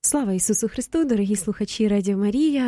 Слава Ісусу Христу, дорогі слухачі Радіо Марія,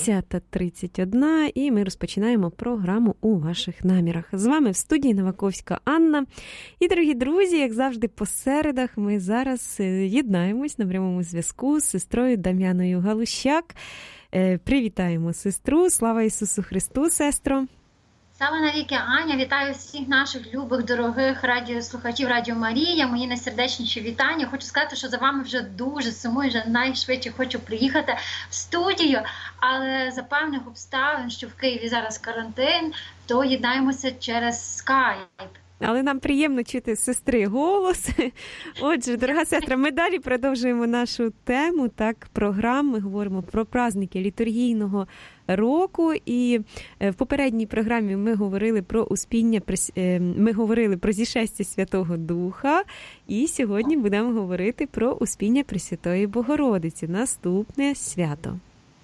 10:31, і ми розпочинаємо програму «У ваших намірах». З вами в студії Новаковська Анна. І, дорогі друзі, як завжди по середах, ми зараз єднаємось на прямому зв'язку з сестрою Дам'яною Галущак. Привітаємо сестру. Слава Ісусу Христу, сестро! Слава навіки, Аня! Вітаю всіх наших любих, дорогих радіослухачів Радіо Марія. Мої найсердечніші вітання. Хочу сказати, що за вами вже дуже сумую, вже найшвидше хочу приїхати в студію. Але за певних обставин, що в Києві зараз карантин, то єднаємося через скайп. Але нам приємно чути сестри голос. Отже, дорога сестра, ми далі продовжуємо нашу тему, так, програм. Ми говоримо про праздники літургійного року. І в попередній програмі ми говорили про успіння, ми говорили про зішестя Святого Духа. І сьогодні будемо говорити про успіння Пресвятої Богородиці. Наступне свято.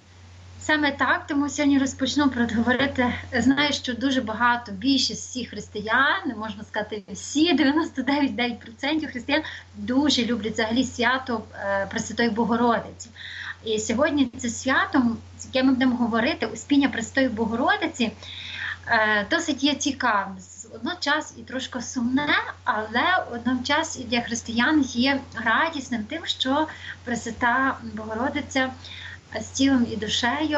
Саме так, тому сьогодні розпочну говорити. Знаю, що дуже багато, більшість всіх християн, не можна сказати всі, 99% християн дуже люблять взагалі свято Пресвятої Богородиці. І сьогодні це свято, яке ми будемо говорити, успіння Пресвятої Богородиці, досить є цікавим. Одночас і трошки сумне, але одночас і для християн є радісним тим, що Пресвята Богородиця з тілом і душею,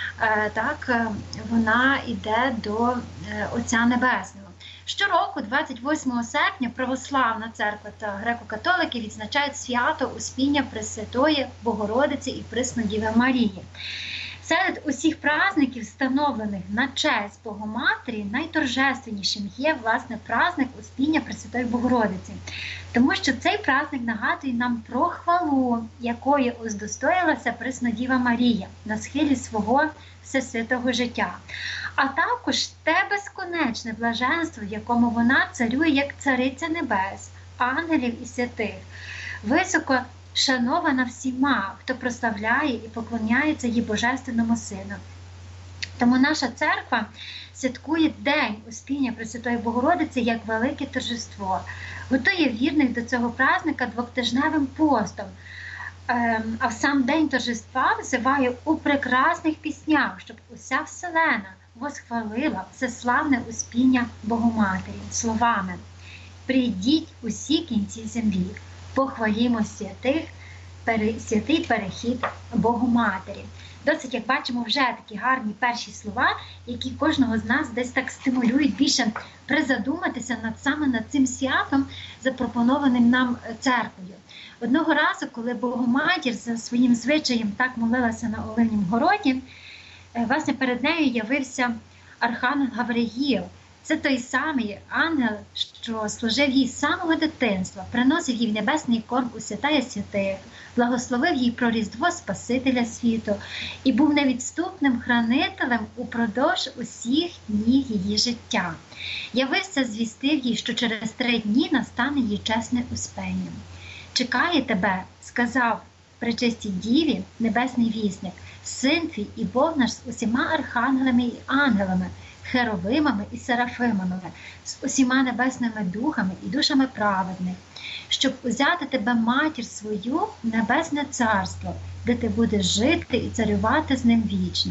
так, вона йде до Отця Небесного. Щороку, 28 серпня, Православна церква та греко-католики відзначають свято Успіння Пресвятої Богородиці і Пресної Діви Марії. Серед усіх праздників, встановлених на честь Богоматері, найторжественнішим є, власне, праздник Успіння Пресвятої Богородиці. Тому що цей праздник нагадує нам про хвалу, якої удостоїлася Пресна Діва Марія на схилі свого всесвятого життя. А також те безконечне блаженство, в якому вона царює як цариця небес, ангелів і святих, високо шанована всіма, хто прославляє і поклоняється її Божественному Сину. Тому наша церква святкує День Успіння Пресвятої Богородиці як велике торжество. Готує вірних до цього праздника двотижневим постом. А в сам день торжества взиває у прекрасних піснях, щоб уся вселена восхвалила всеславне успіння Богоматері словами: «Прийдіть усі кінці землі, похвалімо святий перехід Богоматері». Досить, як бачимо, вже такі гарні перші слова, які кожного з нас десь так стимулюють більше призадуматися саме над цим святом, запропонованим нам церквою. Одного разу, коли Богоматір за своїм звичаєм так молилася на Оливнім городі, власне, перед нею явився архангел Гавриїл. Це той самий ангел, що служив їй з самого дитинства, приносив їй в небесний корм у святая святих, благословив їй про Різдво Спасителя світу і був невідступним хранителем упродовж усіх днів її життя. Явився, звістив їй, що через 3 дні настане її чесне успіння. «Чекає тебе», – сказав пречистій Діві небесний вісник, «Син твій і Бог наш з усіма архангелами і ангелами, херовимами і серафимами, з усіма небесними духами і душами праведних, щоб узяти тебе, матір свою, в небесне царство, де ти будеш жити і царювати з ним вічно».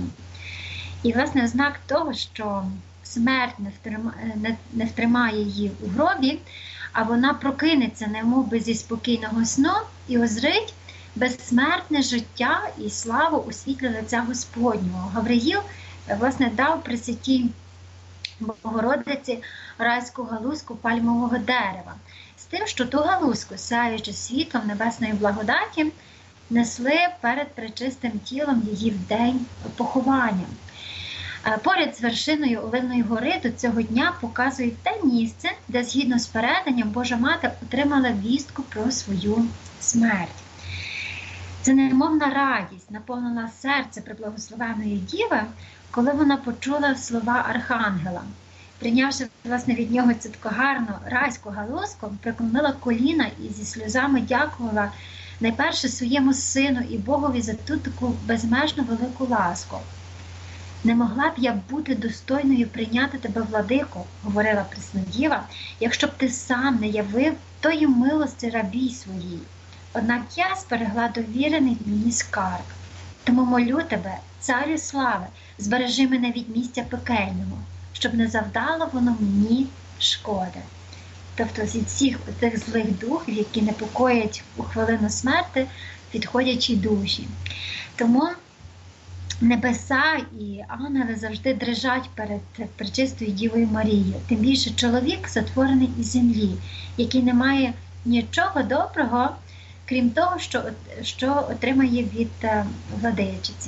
І, власне, знак того, що смерть не втримає її у гробі, а вона прокинеться, немов би зі спокійного сну, і озрить безсмертне життя і славу у світлі лиця Господнього. Гавриїл, власне, дав Пресвятій Богородиці райську галузку пальмового дерева, з тим, що ту галузку, сяючи світлом небесної благодаті, несли перед пречистим тілом її в день поховання. Поряд з вершиною Оливної гори до цього дня показують те місце, де, згідно з переданням, Божа Мати отримала вістку про свою смерть. Це немовна радість наповнила серце преблагословеної Діви, коли вона почула слова архангела. Прийнявши, власне, від нього цю таку гарну райську галузку, преклонила коліна і зі сльозами дякувала найперше своєму сину і Богові за ту таку безмежну велику ласку. «Не могла б я бути достойною прийняти тебе, владико», – говорила Пресна Діва, «якщо б ти сам не явив тої милості рабій своїй. однак я зберегла довірений мені скарб. Тому молю тебе, царю слави, збережи мене від місця пекельного, щоб не завдало воно мені шкоди. Тобто від всіх тих злих духів, які непокоять у хвилину смерти відходячі душі. Тому небеса і ангели завжди дрижать перед пречистою Дівою Марією. Тим більше чоловік сотворений із землі, який не має нічого доброго, крім того, що отримає від владичиці.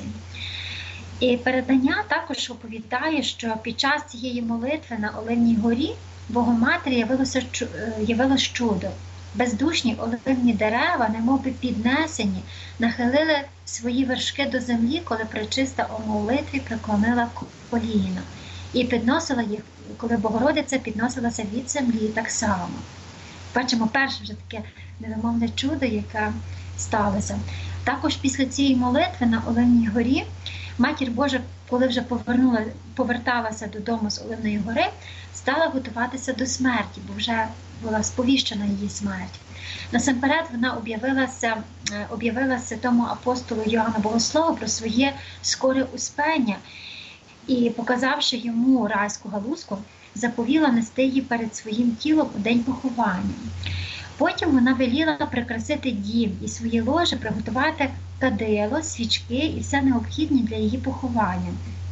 І передання також оповідає, що під час цієї молитви на Оливній горі Богоматері явилось чудо. Бездушні оливні дерева, немовби піднесені, нахилили свої вершки до землі, коли пречиста у молитві преклонила коліна. І підносила їх, коли Богородиця підносилася від землі так само. Бачимо перше вже таке невимовне чудо, яке сталося. Також після цієї молитви на Оливній горі Матір Божа, коли вже поверталася додому з Оливної гори, стала готуватися до смерті, бо вже була сповіщена її смерть. Насамперед вона об'явилася тому апостолу Йоанну Богослову про своє скоре успення і, показавши йому райську галузку, заповіла нести її перед своїм тілом у день поховання. Потім вона веліла прикрасити дім і свої ложі, приготувати кадило, свічки і все необхідне для її поховання.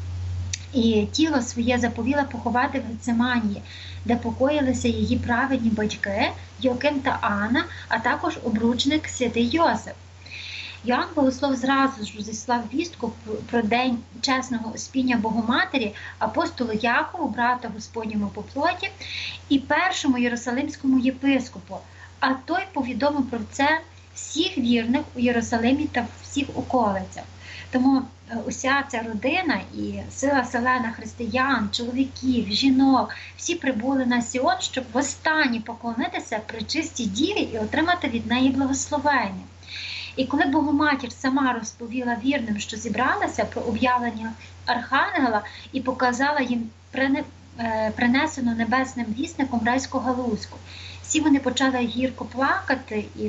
І тіло своє заповіла поховати в Гециманії, де покоїлися її праведні батьки Йоаким та Анна, а також обручник святий Йосип. Йоанн Богослов зразу ж розіслав вістку про день чесного успіння Богоматері апостолу Якову, брата Господньому по плоті, і першому єрусалимському єпископу, а той повідомив про це всіх вірних у Єрусалимі та всіх околицях. Тому уся ця родина і сила селена християн, чоловіків, жінок, всі прибули на Сіон, щоб востаннє поклонитися пречистій Діві і отримати від неї благословення. І коли Богоматір сама розповіла вірним, що зібралася, про об'явлення Архангела і показала їм принесену небесним вісником райську галузку, всі вони почали гірко плакати і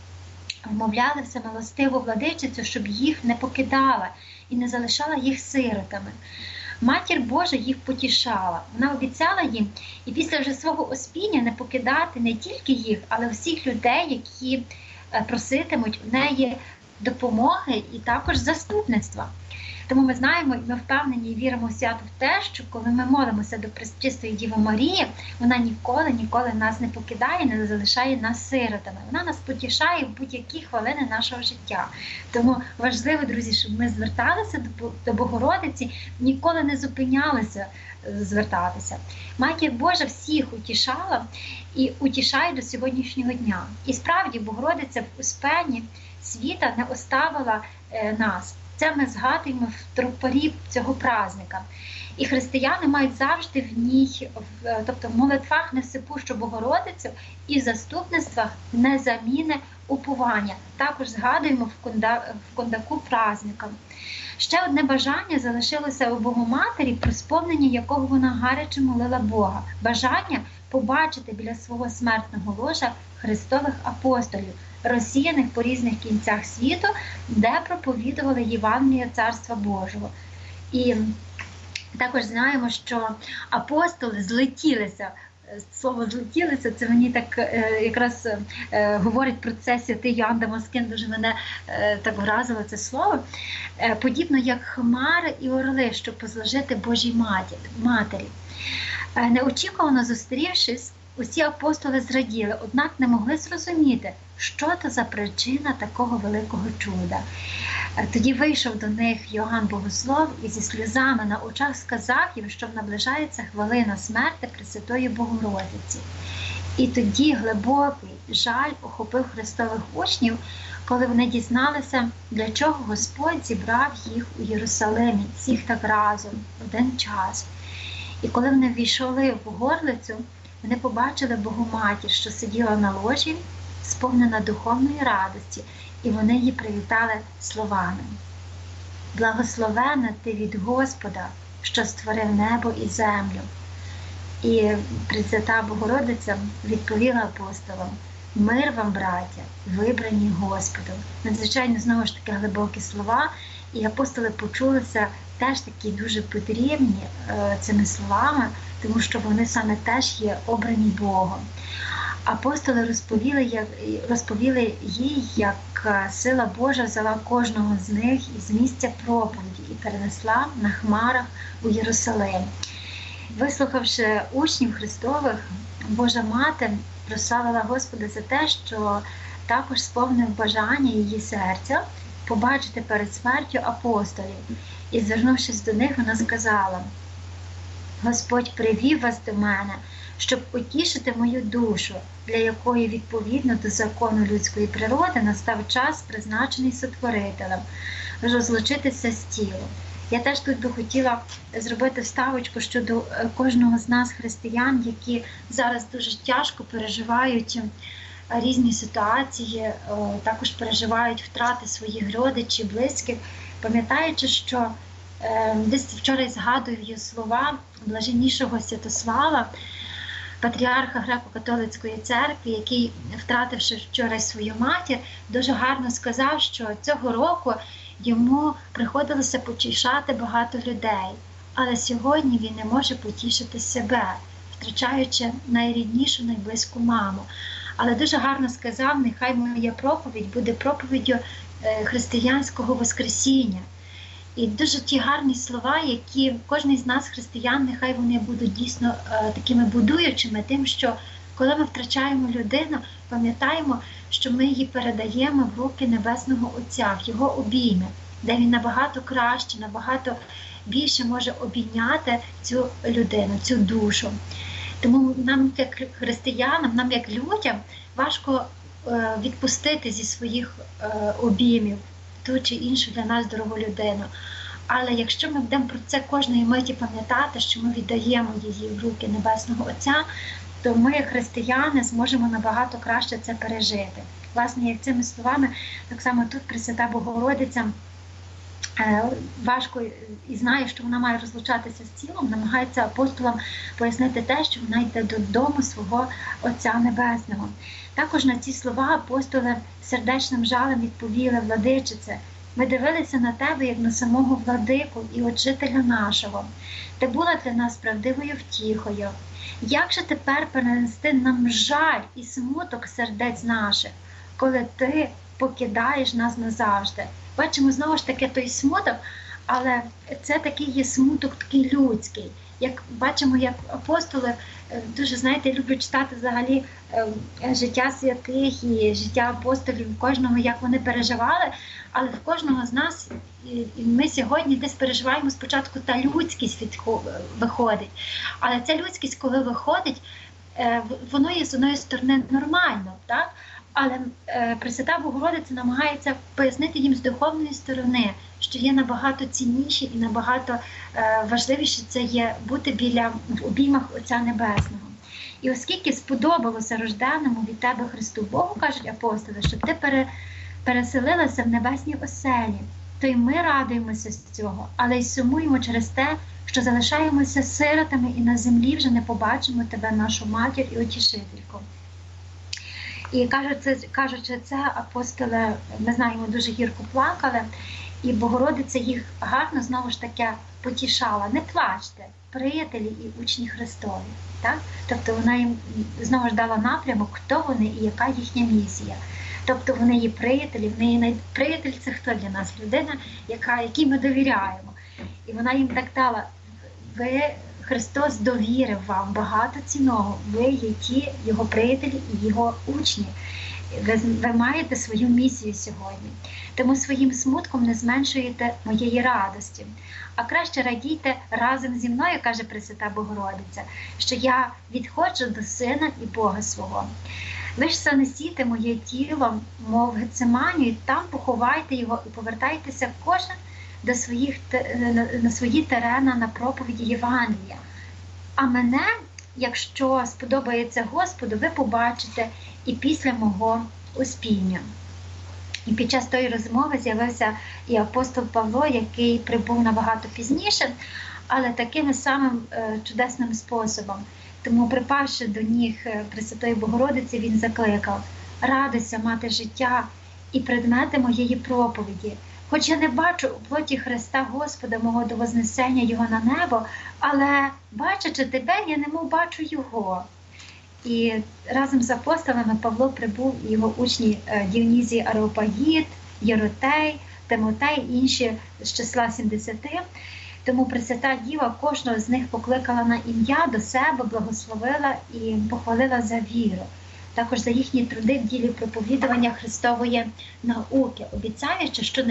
вмовляли всемилостиву владичицю, щоб їх не покидала і не залишала їх сиротами. Матір Божа їх потішала. Вона обіцяла їм і після вже свого успіння не покидати не тільки їх, але всіх людей, які проситимуть в неї допомоги і також заступництва. Тому ми знаємо, і ми впевнені і віримо свято в те, що коли ми молимося до Пречистої Діви Марії, вона ніколи нас не покидає, не залишає нас сиротами. Вона нас потішає в будь-які хвилини нашого життя. Тому важливо, друзі, щоб ми зверталися до Богородиці, ніколи не зупинялися звертатися. Матір Божа всіх утішала і утішає до сьогоднішнього дня. І справді Богородиця в успенні світа не оставила нас. Це ми згадуємо в тропарі цього праздника. І християни мають завжди в ній, тобто в молитвах Невсипущу Богородицю і в заступництвах незамінне уповання. Також згадуємо в кондаку праздника. Ще одне бажання залишилося у Богоматері, про сповнення якого вона гаряче молила Бога. Бажання побачити біля свого смертного ложа Христових апостолів, розсіяних по різних кінцях світу, де проповідували Євангеліє Царства Божого. І також знаємо, що апостоли злетілися. Слово «злетілися» – це мені так якраз говорить про це святий Йоанн Дамаскин, дуже мене так вразило це слово. Подібно як хмари і орли, щоб позложити Божій Матері. Неочікувано зустрівшись, усі апостоли зраділи, однак не могли зрозуміти, що це за причина такого великого чуда. Тоді вийшов до них Йоанн Богослов і зі сльозами на очах сказав їм, що наближається хвилина смерти Пресвятої Богородиці. І тоді глибокий жаль охопив Христових учнів, коли вони дізналися, для чого Господь зібрав їх у Єрусалимі, всіх так разом, в один час. І коли вони ввійшли в горлицю, вони побачили Богоматір, що сиділа на ложі, сповнена духовної радості, і вони її привітали словами: «Благословена ти від Господа, що створив небо і землю». І Пресвята Богородиця відповіла апостолам: Мир вам, браття, вибрані Господом. Надзвичайно, знову ж таки, глибокі слова, і апостоли почулися теж такі дуже потрібні цими словами, тому що вони саме теж є обрані Богом. Апостоли розповіли їй, як сила Божа взяла кожного з них із місця проповіді і перенесла на хмарах у Єрусалим. Вислухавши учнів Христових, Божа Мати прославила Господа за те, що також сповнив бажання її серця побачити перед смертю апостолів. І, звернувшись до них, вона сказала: «Господь привів вас до мене, щоб утішити мою душу, для якої, відповідно до закону людської природи, настав час, призначений Сотворителем, розлучитися з тілом». Я теж тут би хотіла зробити вставочку щодо кожного з нас, християн, які зараз дуже тяжко переживають різні ситуації, також переживають втрати своїх родичів, близьких, пам'ятаючи, що десь вчора згадую її слова блаженнішого Святослава, патріарха Греко-католицької церкви, який, втративши вчора свою матір, дуже гарно сказав, що цього року йому приходилося потішати багато людей, але сьогодні він не може потішити себе, втрачаючи найріднішу, найблизьку маму. Але дуже гарно сказав: нехай моя проповідь буде проповіддю християнського воскресіння. І дуже ті гарні слова, які кожен з нас, християн, нехай вони будуть дійсно такими будуючими, тим, що коли ми втрачаємо людину, пам'ятаємо, що ми її передаємо в руки Небесного Отця, в Його обійми, де Він набагато краще, набагато більше може обійняти цю людину, цю душу. Тому нам, як християнам, нам, як людям, важко відпустити зі своїх обіймів ту чи іншу для нас дорогу людину. Але якщо ми будемо про це кожної миті пам'ятати, що ми віддаємо її в руки Небесного Отця, то ми, християни, зможемо набагато краще це пережити. Власне, як цими словами, так само тут Пресвята Богородиця важко і знає, що вона має розлучатися з тілом, намагається апостолам пояснити те, що вона йде додому свого Отця Небесного. Також на ці слова апостоли сердечним жалем відповіли: «Владичице, ми дивилися на тебе, як на самого владику і учителя нашого. Ти була для нас правдивою втіхою. Як же тепер перенести нам жаль і смуток сердець наших, коли ти покидаєш нас назавжди?» Бачимо знову ж таки той смуток, але це такий є смуток, такий людський. Як бачимо, як апостоли дуже, знаєте, люблять читати взагалі життя святих і життя апостолів, кожного, як вони переживали, але в кожного з нас, і ми сьогодні десь переживаємо спочатку та людськість виходить. Але ця людськість, коли виходить, воно є з одної сторони нормально, так? Але Пресвята Богородиця намагається пояснити їм з духовної сторони, що є набагато цінніше і набагато важливіше це є бути в обіймах Отця Небесного. І оскільки сподобалося рожденому від тебе Христу Богу, кажуть апостоли, щоб ти переселилася в небесній оселі, то й ми радуємося з цього, але й сумуємо через те, що залишаємося сиротами і на землі вже не побачимо тебе, нашу матір і утішительку. І кажучи це, апостоли, ми знаємо, дуже гірко плакали, і Богородиця їх гарно, знову ж таки, потішала. Не плачте, приятелі і учні Христові. Так? Тобто вона їм знову ж дала напрямок, хто вони і яка їхня місія. Тобто вони є приятелі, приятель – це хто для нас? Людина, якій ми довіряємо. І вона їм так дала: Христос довірив вам багато цінного, ви є ті Його приятелі і Його учні. Ви маєте свою місію сьогодні. Тому своїм смутком не зменшуєте моєї радості. А краще радійте разом зі мною, каже Пресвята Богородиця, що я відходжу до Сина і Бога свого. Ви ж занесіте моє тіло, мов Гециманію, і там поховайте його і повертайтеся кожен на свої терена на проповіді Євангелія. А мене, якщо сподобається Господу, ви побачите і після мого успіння. І під час тої розмови з'явився і апостол Павло, який прибув набагато пізніше, але таким самим чудесним способом. Тому, припавши до ніг Пресвятої Богородиці, він закликав: радуйся, мати життя і предмети моєї проповіді. Хоч я не бачу у плоті Христа Господа мого до вознесення Його на небо, але, бачачи тебе, я немов бачу Його. І разом з апостолами Павло прибув, і його учні Діонізій Ареопагіт, Єротей, Тимотей і інші з числа 70. Тому Пресвята Діва кожного з них покликала на ім'я до себе, благословила і похвалила за віру. Також за їхні труди в ділі проповідування Христової науки, обіцяючи, що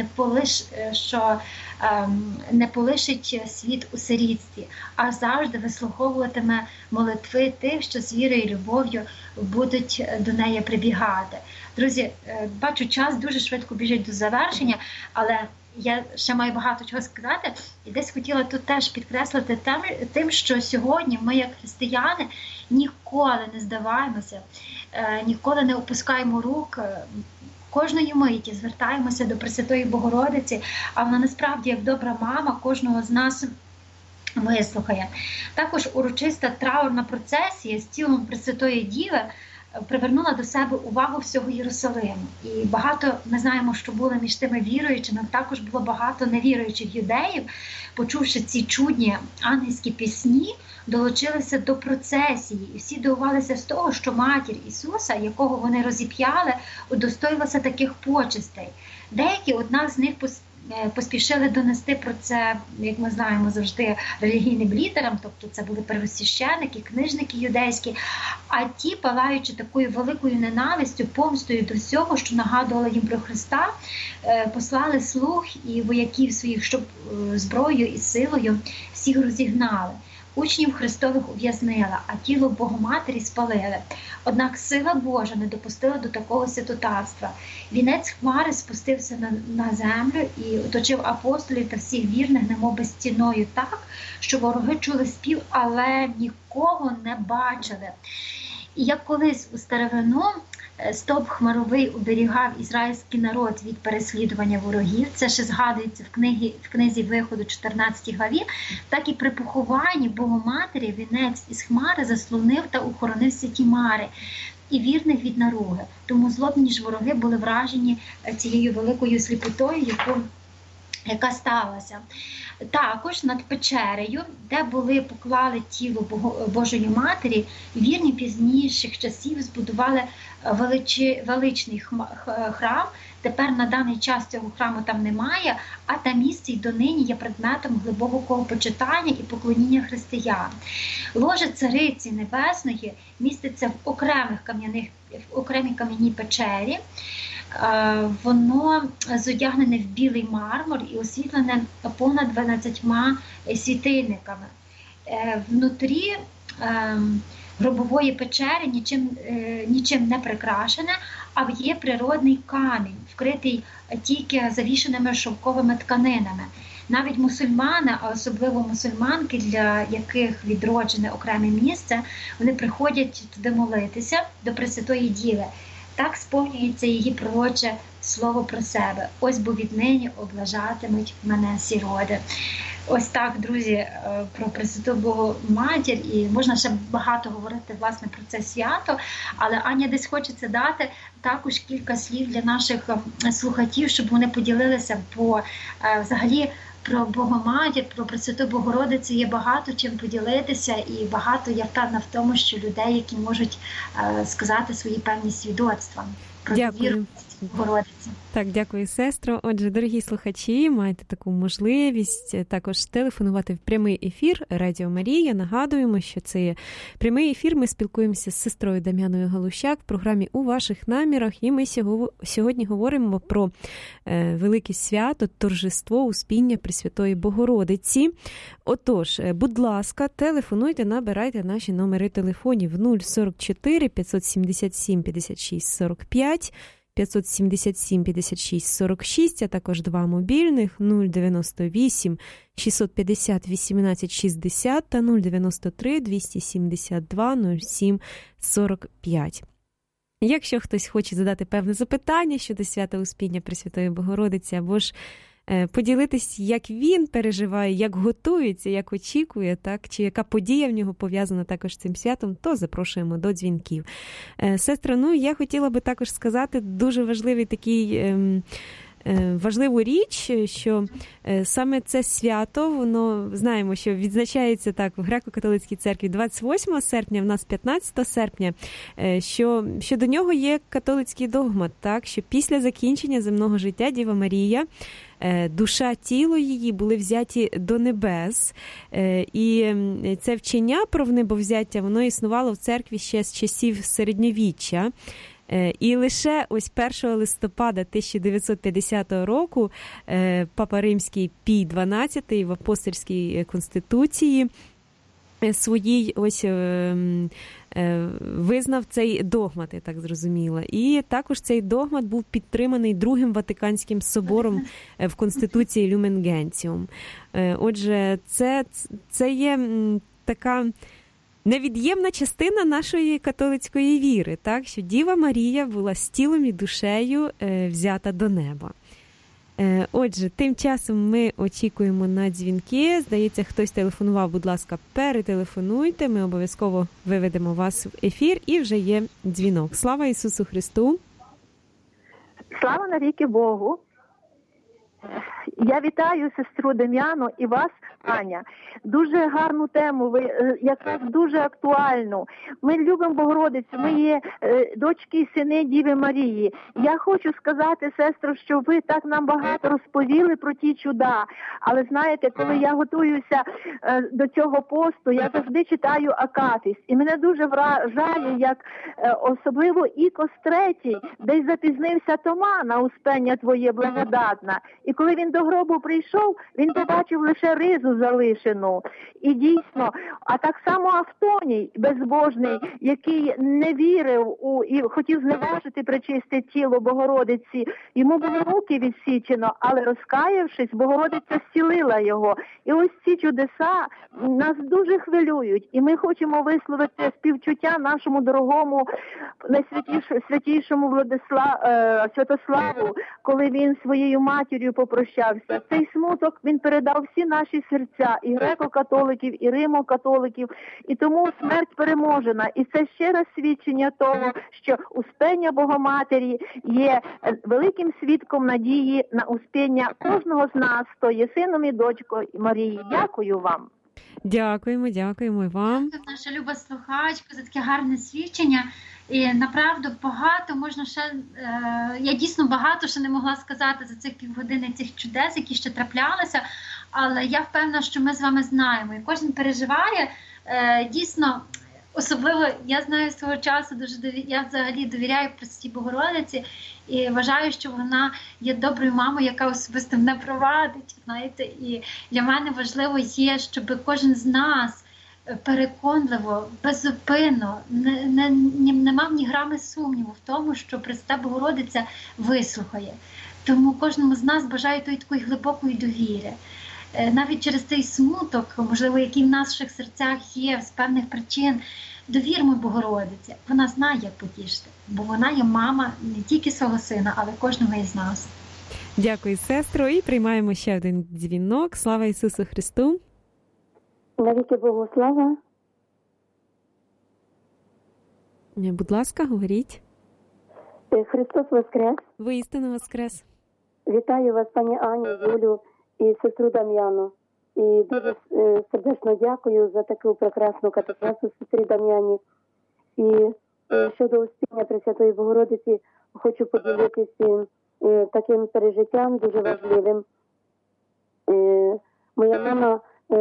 не полишить світ у сирітстві, а завжди вислуховуватиме молитви тих, що з вірою і любов'ю будуть до неї прибігати. Друзі, бачу, час дуже швидко біжить до завершення, але я ще маю багато чого сказати, і десь хотіла тут теж підкреслити тим, що сьогодні ми, як християни, ніколи не здаваємося, ніколи не опускаємо рук, кожної миті звертаємося до Пресвятої Богородиці, а вона насправді, як добра мама, кожного з нас вислухає. Також урочиста траурна процесія з тілом Пресвятої Діви привернула до себе увагу всього Єрусалиму. І багато, ми знаємо, що було між тими віруючими, також було багато невіруючих юдеїв, почувши ці чудні ангельські пісні, долучилися до процесії. І всі дивувалися з того, що матір Ісуса, якого вони розіп'яли, удостоїлася таких почестей. Деякі, однак з них поспішили донести про це, як ми знаємо, завжди релігійним лідерам, тобто це були первосвященники, книжники юдейські, а ті, палаючи такою великою ненавистю, помстою до всього, що нагадувало їм про Христа, послали слуг і вояків своїх, щоб зброєю і силою всіх розігнали. Учнів Христових ув'язнила, а тіло Богоматері спалили. Однак сила Божа не допустила до такого святотатства. Вінець хмари спустився на землю і оточив апостолів та всіх вірних немоби стіною так, що вороги чули спів, але нікого не бачили. І як колись у старовину стовп хмаровий уберігав ізраїльський народ від переслідування ворогів, це ще згадується в книзі Виходу 14 главі, так і при похованні Богоматері вінець із хмари заслонив та охоронив святі мари і вірних від наруги. Тому злобні ж вороги були вражені цією великою сліпотою, яка сталася. Також над печерею, де поклали тіло Божої Матері, вірні пізніших часів збудували величний храм. Тепер на даний час цього храму там немає, а те місце й донині є предметом глибокого почитання і поклоніння християн. Ложе Цариці Небесної міститься в окремій кам'яній печері. Воно зодягнене в білий мармур і освітлене понад 12 світильниками. Внутрі гробової печери нічим не прикрашене, а є природний камінь, вкритий тільки завішеними шовковими тканинами. Навіть мусульмани, а особливо мусульманки, для яких відроджене окреме місце, вони приходять туди молитися до Пресвятої Діви. Так сповнюється її пророче слово про себе. Ось бо віднині облажатимуть мене сіроди. Ось так, друзі, про Пресвяту Богу Матір. І можна ще багато говорити, власне, про це свято. Але Аня десь хочеться дати також кілька слів для наших слухачів, щоб вони поділилися, бо взагалі про Богоматір, про Пресвяту Богородицю є багато чим поділитися, і багато, я впевнена в тому, що людей, які можуть сказати свої певні свідоцтва про віру Богородиці. Так, дякую, сестро. Отже, дорогі слухачі, маєте таку можливість також телефонувати в прямий ефір Радіо Марія. Нагадуємо, що це є прямий ефір. Ми спілкуємося з сестрою Дам'яною Галущак в програмі «У ваших намірах». І ми сьогодні говоримо про велике свято, торжество Успіння Пресвятої Богородиці. Отож, будь ласка, телефонуйте, набирайте наші номери телефонів 044 577 56 45, 577 56 46, а також два мобільних 098 650 18 60 та 093 272 07 45. Якщо хтось хоче задати певне запитання щодо свята Успіння Пресвятої Богородиці або ж поділитись, як він переживає, як готується, як очікує, так, чи яка подія в нього пов'язана також з цим святом, то запрошуємо до дзвінків. Сестра, я хотіла би також сказати дуже важливий такий важливу річ, що саме це свято, воно, знаємо, що відзначається так в греко-католицькій церкві 28 серпня, в нас 15 серпня, що до нього є католицький догмат, так, що після закінчення земного життя Діва Марія, душа, тіло її були взяті до небес, і це вчення про внебовзяття, воно існувало в церкві ще з часів середньовіччя. І лише ось 1 листопада 1950 року Папа Римський Пій XII в апостольській конституції своїй ось визнав цей догмат, я так зрозуміла. І також цей догмат був підтриманий Другим Ватиканським собором в Конституції Люмен Гентіум. Отже, це є така невід'ємна частина нашої католицької віри, так, що Діва Марія була з тілом і душею взята до неба. Отже, тим часом ми очікуємо на дзвінки. Здається, хтось телефонував, будь ласка, перетелефонуйте, ми обов'язково виведемо вас в ефір, і вже є дзвінок. Слава Ісусу Христу! Слава навіки Богу! Я вітаю сестру Дем'яну і вас, Аня. Дуже гарну тему, ви якраз дуже актуальну. Ми любимо Богородицю, ми є дочки і сини Діви Марії. Я хочу сказати, сестро, що ви так нам багато розповіли про ті чуда. Але знаєте, коли я готуюся до цього посту, я завжди читаю Акафіс. І мене дуже вражає, як особливо Ікос III, десь запізнився Тома на успення твоє благодатна. І коли він до гробу прийшов, він побачив лише ризу залишену. І дійсно, а так само Автоній, безбожний, який не вірив і хотів зневажити пречисте тіло Богородиці, йому було руки відсічено, але розкаявшись, Богородиця зцілила його. І ось ці чудеса нас дуже хвилюють. І ми хочемо висловити співчуття нашому дорогому, найсвятішому Святославу, коли він своєю матір'ю попрощався. Цей смуток він передав всі наші серця, і греко-католиків, і римо-католиків, і тому смерть переможена. І це ще раз свідчення того, що успення Богоматері є великим свідком надії на успіння кожного з нас, хто є сином і дочкою Марії. Дякую вам. Дякуємо і вам. Дякую, наша люба слухачка, за таке гарне свідчення. І направду багато можна ще, я дійсно багато ще не могла сказати за цих півгодини цих чудес, які ще траплялися, але я впевнена, що ми з вами знаємо. І кожен переживає, дійсно, особливо, я знаю свого часу, я взагалі довіряю Пресвятій Богородиці і вважаю, що вона є доброю мамою, яка особисто мене провадить, знаєте. І для мене важливо є, щоб кожен з нас переконливо, беззупинно, не мав ні грами сумніву в тому, що Пресвята Богородиця вислухає. Тому кожному з нас бажаю такої глибокої довіри. Навіть через цей смуток, можливо, який в наших серцях є з певних причин, довірмо Богородиці. Вона знає, як потішити, бо вона є мама не тільки свого сина, але кожного із нас. Дякую, сестро, і приймаємо ще один дзвінок. Слава Ісусу Христу! Навіки Богу слава. Будь ласка, говоріть. Христос Воскрес. Воістину Воскрес. Вітаю вас, пані Аню, Юлю і сестру Дам'яну. І дуже сердечно дякую за таку прекрасну катехесу сестрі Дам'яні. І щодо успіння Пресвятої Богородиці хочу поділитися таким пережиттям дуже важливим. Моя мама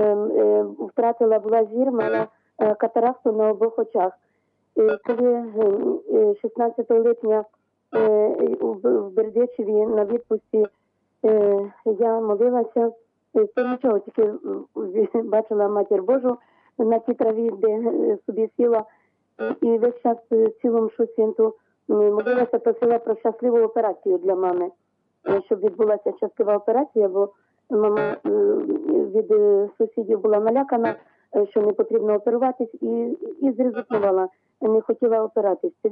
була зір, мала катаракту на обох очах. Коли 16 липня в Бердичеві на відпустці я молилася, це нічого, тільки бачила Матір Божу на тій траві, де собі сіла, і весь час в цілому шусінту молилася, просила про щасливу операцію для мами, щоб відбулася щаслива операція, бо мама від сусідів була налякана, що не потрібно оперуватись, і зрезигнувала, не хотіла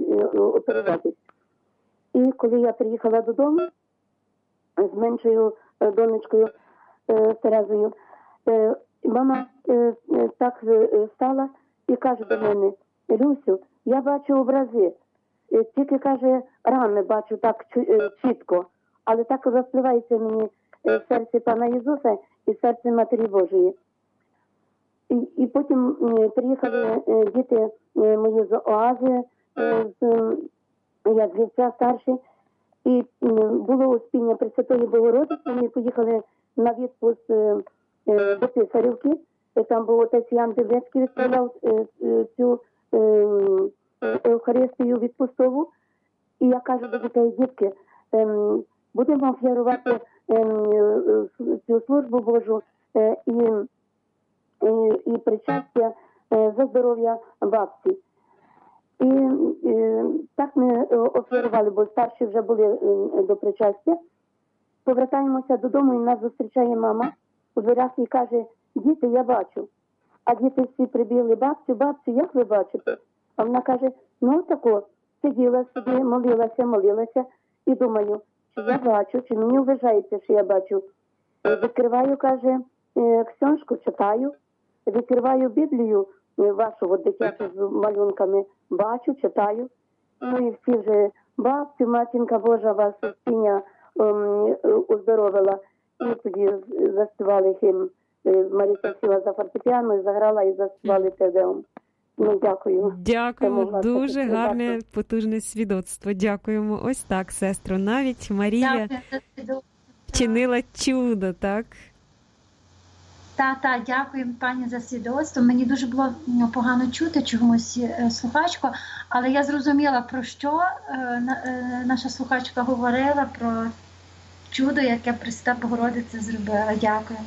оперуватись. І коли я приїхала додому з меншою донечкою Терезою. Мама так стала і каже до мене: Люсю, я бачу образи, тільки, каже, рани бачу так чітко, але так розпливається мені серце Пана Ісуса і серце Матері Божої. І потім приїхали діти мої з Оази, я з Вівця старший, і було успіння Пресвятої Богородиці, ми поїхали на відпуск до Писарівки, там був отець Ян Білецький, відправляв цю Евхаристію відпустову, і я кажу до дітей: дітки, будемо офіарувати цю службу Божу і причастя за здоров'я бабці. І так ми офіарували, бо старші вже були до причастя. Повертаємося додому, і нас зустрічає мама у дверях і каже: діти, я бачу. А діти всі прибігли: бабцю, як ви бачите? А вона каже: ну тако, сиділа собі, молилася, і думаю, чи я бачу, чи мені вважається, що я бачу. Відкриваю, каже, книжку, читаю, відкриваю Біблію вашу, дитячу з малюнками, бачу, читаю. Ну і всі вже: бабцю, матінка Божа вас спіння оздоровила. І тоді заспівали гімн. Маріса сіла за фортепіано, заграла і заспівали Те-Деум. Ну, дякую. Дякуємо. Дуже гарне, потужне свідоцтво. Дякуємо. Ось так, сестро. Навіть Марія чинила чудо, так? Так, дякую, пані, за свідоцтво. Мені дуже було погано чути чомусь слухачку, але я зрозуміла, про що наша слухачка говорила, про чудо, яке Пресвята Богородиця зробила. Дякую.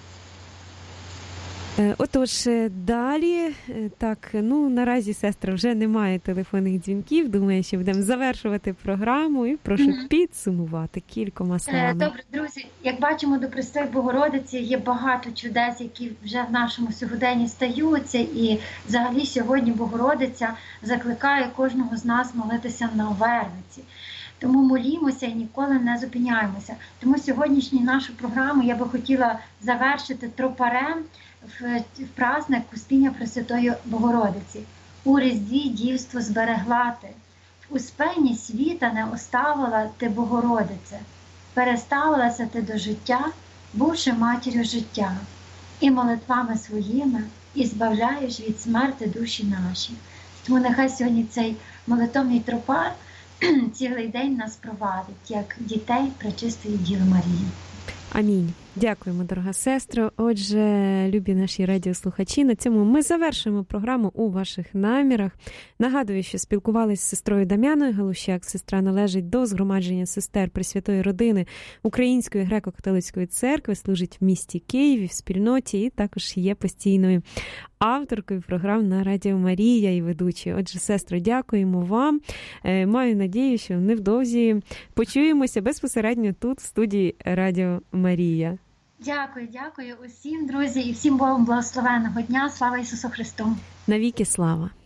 Отож, далі, так, наразі, сестра, вже немає телефонних дзвінків, думаю, що будемо завершувати програму і прошу підсумувати кількома словами. Добре, друзі, як бачимо, до Пресвятої Богородиці є багато чудес, які вже в нашому сьогоденні стаються, і взагалі сьогодні Богородиця закликає кожного з нас молитися на Вервиці. Тому молімося і ніколи не зупиняємося. Тому сьогоднішню нашу програму я би хотіла завершити тропарем в праздник Успіння Пресвятої Богородиці. У Різдві дівство зберегла ти, в успенні світа не оставила ти, Богородице, переставилася ти до життя, бувши матір'ю життя, і молитвами своїми і збавляєш від смерти душі наші. Тому нехай сьогодні цей молитовний тропар цілий день нас провадить, як дітей Пречистої Діви Марії. Амінь. Дякуємо, дорога сестро. Отже, любі наші радіослухачі, на цьому ми завершуємо програму у ваших намірах. Нагадую, що спілкувалися з сестрою Дам'яною Галущак. Сестра належить до згромадження сестер Пресвятої Родини Української греко-католицької церкви, служить в місті Києві, в спільноті і також є постійною авторкою програм на Радіо Марія і ведучою. Отже, сестро, дякуємо вам. Маю надію, що невдовзі почуємося безпосередньо тут, в студії Радіо Марія. Дякую усім, друзі, і всім Богом благословенного дня. Слава Ісусу Христу! Навіки слава!